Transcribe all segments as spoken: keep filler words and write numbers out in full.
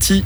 parti.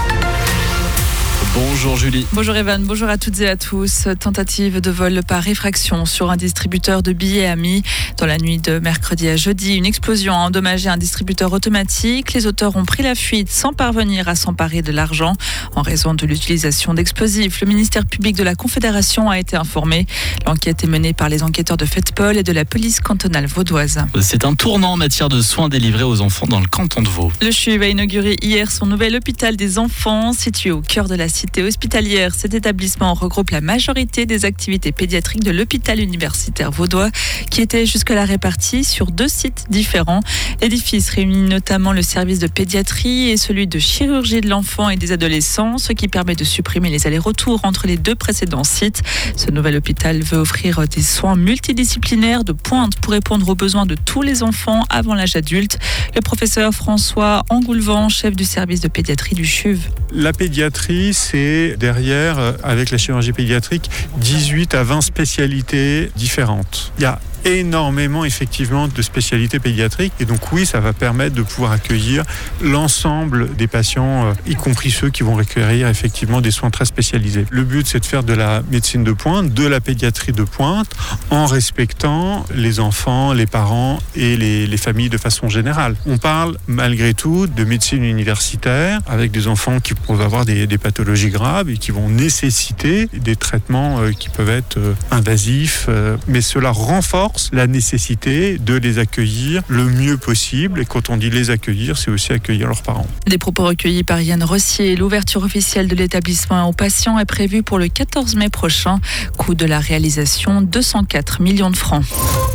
Bonjour Julie. Bonjour Evan, bonjour à toutes et à tous. Tentative de vol par effraction sur un distributeur de billets à Mi. Dans la nuit de mercredi à jeudi, une explosion a endommagé un distributeur automatique. Les auteurs ont pris la fuite sans parvenir à s'emparer de l'argent en raison de l'utilisation d'explosifs. Le ministère public de la Confédération a été informé. L'enquête est menée par les enquêteurs de Fettepol et de la police cantonale vaudoise. C'est un tournant en matière de soins délivrés aux enfants dans le canton de Vaud. Le C H U V a inauguré hier son nouvel hôpital des enfants situé au cœur de la cité hospitalière. Cet établissement regroupe la majorité des activités pédiatriques de l'hôpital universitaire vaudois qui était jusque-là réparti sur deux sites différents. L'édifice réunit notamment le service de pédiatrie et celui de chirurgie de l'enfant et des adolescents, ce qui permet de supprimer les allers-retours entre les deux précédents sites. Ce nouvel hôpital veut offrir des soins multidisciplinaires de pointe pour répondre aux besoins de tous les enfants avant l'âge adulte. Le professeur François Angoulevent, chef du service de pédiatrie du C H U V. La pédiatrie, c'est derrière, avec la chirurgie pédiatrique, dix-huit à vingt spécialités différentes. Il y a énormément effectivement de spécialités pédiatriques et donc oui, ça va permettre de pouvoir accueillir l'ensemble des patients, y compris ceux qui vont requérir effectivement des soins très spécialisés. Le but, c'est de faire de la médecine de pointe, de la pédiatrie de pointe, en respectant les enfants, les parents et les, les familles de façon générale. On parle malgré tout de médecine universitaire avec des enfants qui peuvent avoir des, des pathologies graves et qui vont nécessiter des traitements qui peuvent être invasifs, mais cela renforce la nécessité de les accueillir le mieux possible. Et quand on dit les accueillir, c'est aussi accueillir leurs parents. Des propos recueillis par Yann Rossier. L'ouverture officielle de l'établissement aux patients est prévue pour le quatorze mai prochain. Coût de la réalisation, deux cent quatre millions de francs.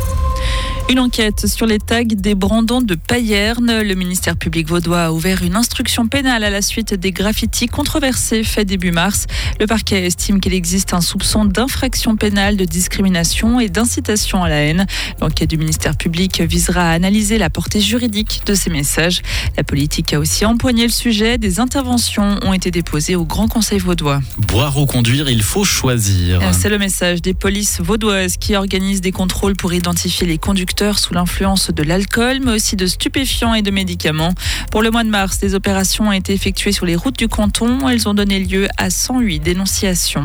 Une enquête sur les tags des Brandons de Payerne. Le ministère public vaudois a ouvert une instruction pénale à la suite des graffitis controversés faits début mars. Le parquet estime qu'il existe un soupçon d'infraction pénale, de discrimination et d'incitation à la haine. L'enquête du ministère public visera à analyser la portée juridique de ces messages. La politique a aussi empoigné le sujet. Des interventions ont été déposées au Grand Conseil vaudois. Boire ou conduire, il faut choisir. C'est le message des polices vaudoises qui organisent des contrôles pour identifier les conducteurs sous l'influence de l'alcool, mais aussi de stupéfiants et de médicaments. Pour le mois de mars, des opérations ont été effectuées sur les routes du canton. Elles ont donné lieu à cent huit dénonciations.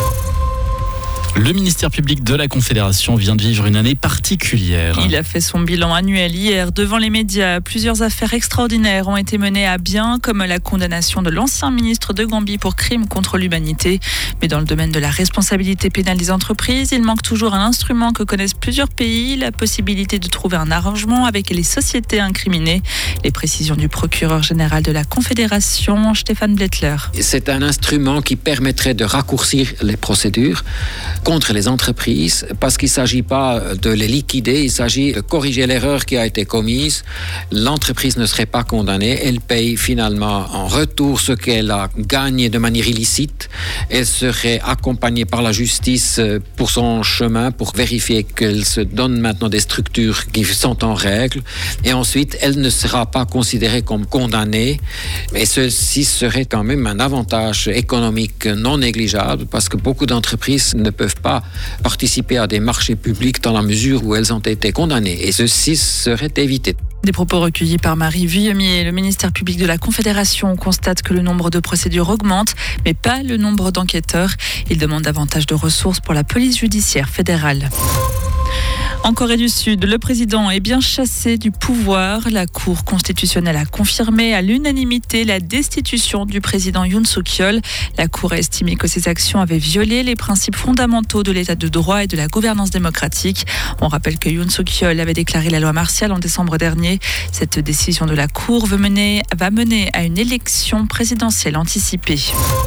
Le ministère public de la Confédération vient de vivre une année particulière. Il a fait son bilan annuel hier devant les médias. Plusieurs affaires extraordinaires ont été menées à bien, comme la condamnation de l'ancien ministre de Gambie pour crime contre l'humanité. Mais dans le domaine de la responsabilité pénale des entreprises, il manque toujours un instrument que connaissent plusieurs pays, la possibilité de trouver un arrangement avec les sociétés incriminées. Les précisions du procureur général de la Confédération, Stéphane Blettler. C'est un instrument qui permettrait de raccourcir les procédures contre les entreprises, parce qu'il ne s'agit pas de les liquider, il s'agit de corriger l'erreur qui a été commise. L'entreprise ne serait pas condamnée, elle paye finalement en retour ce qu'elle a gagné de manière illicite. Elle serait accompagnée par la justice pour son chemin, pour vérifier qu'elle se donne maintenant des structures qui sont en règle. Et ensuite, elle ne sera pas considérée comme condamnée. Et ceci serait quand même un avantage économique non négligeable, parce que beaucoup d'entreprises ne peuvent pas participer à des marchés publics dans la mesure où elles ont été condamnées. Et ceci serait évité. Des propos recueillis par Marie Vuillemier. Le ministère public de la Confédération constate que le nombre de procédures augmente, mais pas le nombre d'enquêteurs. Il demande davantage de ressources pour la police judiciaire fédérale. En Corée du Sud, le président est bien chassé du pouvoir. La Cour constitutionnelle a confirmé à l'unanimité la destitution du président Yoon Suk-yeol. La Cour a estimé que ses actions avaient violé les principes fondamentaux de l'état de droit et de la gouvernance démocratique. On rappelle que Yoon Suk-yeol avait déclaré la loi martiale en décembre dernier. Cette décision de la Cour va mener, va mener à une élection présidentielle anticipée.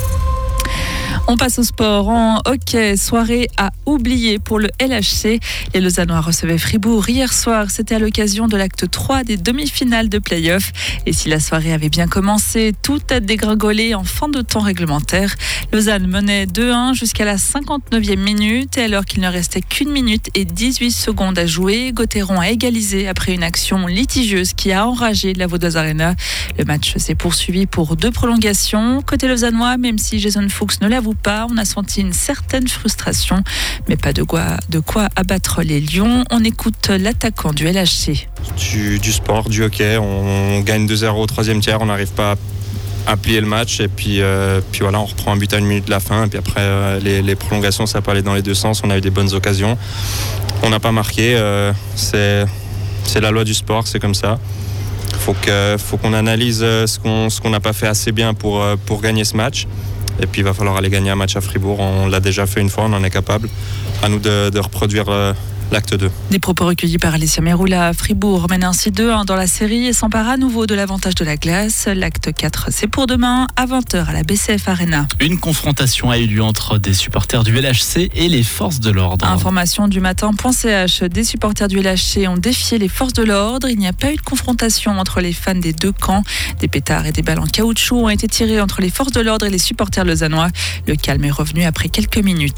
On passe au sport. En hockey, soirée à oublier pour le L H C. Les Lausannois recevaient Fribourg hier soir. C'était à l'occasion de l'acte trois des demi-finales de play-off. Et si la soirée avait bien commencé, tout a dégringolé en fin de temps réglementaire. Lausanne menait deux un jusqu'à la cinquante-neuvième minute. Et alors qu'il ne restait qu'une minute et dix-huit secondes à jouer, Gauthieron a égalisé après une action litigieuse qui a enragé la Vaudoise Arena. Le match s'est poursuivi pour deux prolongations. Côté lausannois, même si Jason Fuchs ne l'avoue pas, on a senti une certaine frustration, mais pas de quoi, de quoi abattre les Lions. On écoute l'attaquant du L H C. Du, du sport, du hockey, on gagne deux zéro au troisième tiers, on n'arrive pas à plier le match et puis, euh, puis voilà, on reprend un but à une minute de la fin et puis après euh, les, les prolongations ça peut aller dans les deux sens, on a eu des bonnes occasions, on n'a pas marqué, euh, c'est, c'est la loi du sport, c'est comme ça. Faut que, faut qu'on analyse ce qu'on, ce qu'on n'a pas fait assez bien pour, pour gagner ce match et puis il va falloir aller gagner un match à Fribourg, on l'a déjà fait une fois, on en est capable, à nous de, de reproduire euh, l'acte deux. Des propos recueillis par Alessia Meroula. Fribourg mène ainsi deux un dans la série et s'empare à nouveau de l'avantage de la glace. L'acte quatre, c'est pour demain à vingt heures à la B C F Arena. Une confrontation a eu lieu entre des supporters du L H C et les forces de l'ordre. Information du matin point c h. Des supporters du L H C ont défié les forces de l'ordre. Il n'y a pas eu de confrontation entre les fans des deux camps. Des pétards et des balles en caoutchouc ont été tirés entre les forces de l'ordre et les supporters lausannois. Le calme est revenu après quelques minutes.